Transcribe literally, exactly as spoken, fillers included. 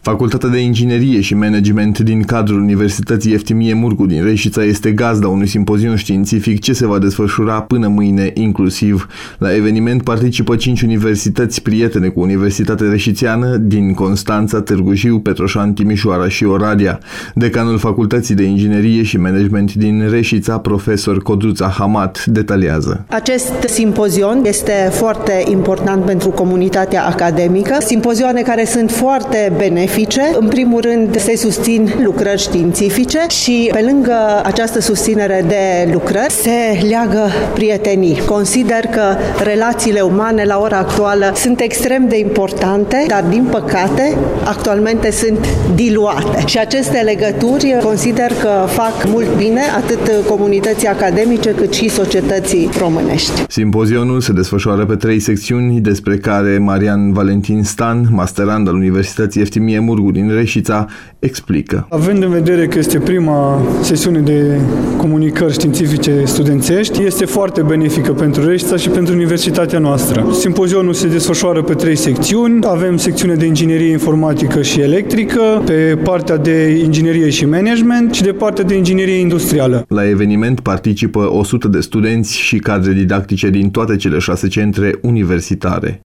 Facultatea de Inginerie și Management din cadrul Universității Eftimie Muurgu din Reșița este gazda unui simpozion științific ce se va desfășura până mâine inclusiv. La eveniment participă cinci universități prietene cu Universitatea Reșițeană din Constanța, Târgu Jiu, Petroșani, Timișoara și Oradea. Decanul Facultății de Inginerie și Management din Reșița, profesor Codruța Hamat, detaliază. Acest simpozion este foarte important pentru comunitatea academică. Simpozioane care sunt foarte benefice. În primul rând se susțin lucrări științifice și pe lângă această susținere de lucrări se leagă prietenii. Consider că relațiile umane la ora actuală sunt extrem de importante, dar din păcate actualmente sunt diluate. Și aceste legături consider că fac mult bine atât comunității academice cât și societății românești. Simpozionul se desfășoară pe trei secțiuni, despre care Marian Valentin Stan, masterand al Universității Eftimie Muurgu din Reșița, explică. Având în vedere că este prima sesiune de comunicări științifice studențești, este foarte benefică pentru Reșița și pentru universitatea noastră. Simpozionul se desfășoară pe trei secțiuni. Avem secțiunea de inginerie informatică și electrică, pe partea de inginerie și management și de partea de inginerie industrială. La eveniment participă o sută de studenți și cadre didactice din toate cele șase centre universitare.